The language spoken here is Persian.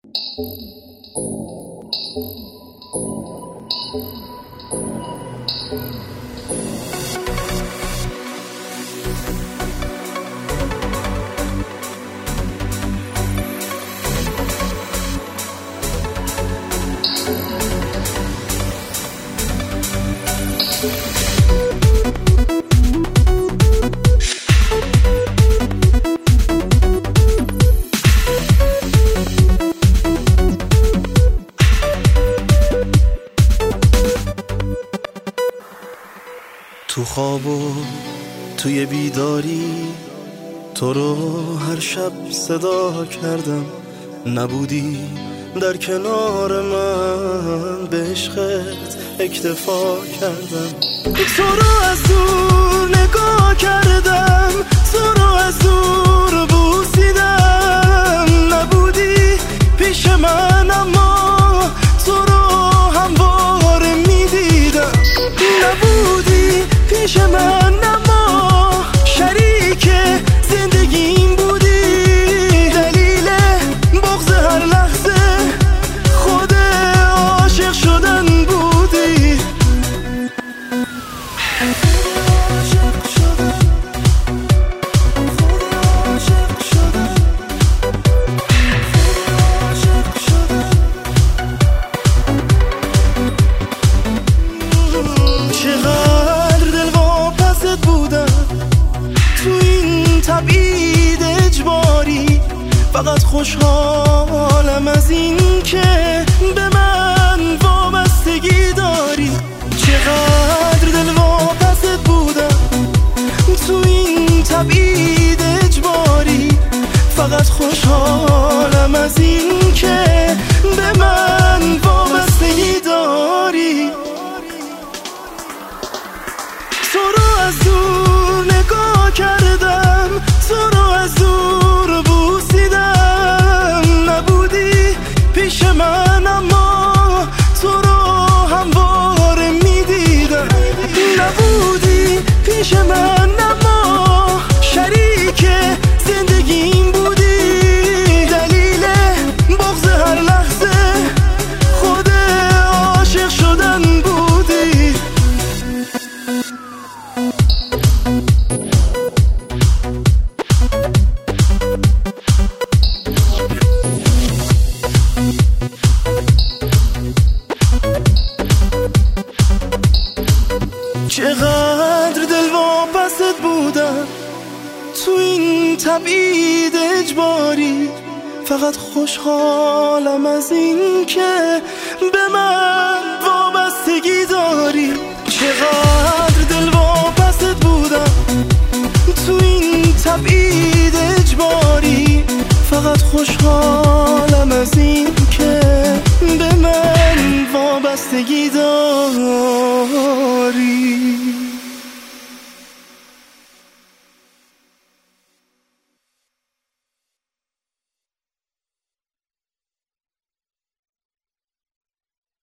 تو خواب و توی بیداری تو رو هر شب صدا کردم، نبودی در کنار من، به عشقت اکتفا کردم. تو رو از دور نگاه کردم، تو رو از دور بوسیدم، نبودی پیش من اما تو رو همواره میدیدم، نبودی پیش من اما شریک زندگیم بودی، دلیل بغض هر لحظه خود عاشق شدن بودی. چقدر دل واپست بودم تو این تبعید اجباری، فقط خوشحالم از این که به من وابستگی داری. چقدر دل واپست بودم تو این تبعید اجباری، فقط خوشحالم از این که به من وابستگی داری. تو رو از دور نگاه کردم، تو رو از دور بوسیدم، نبودی پیش من اما تو رو همواره میدیدم، نبودی پیش من اما شریک زندگیم بودی، دلیل بغض هر لحظه خود عاشق شدن بودی. چقدر دل واپست بودم تو این تبعید اجباری، فقط خوشحالم از این که به من وابستگی داری. چقدر دل واپست بودم تو این تبعید اجباری، فقط خوشحالم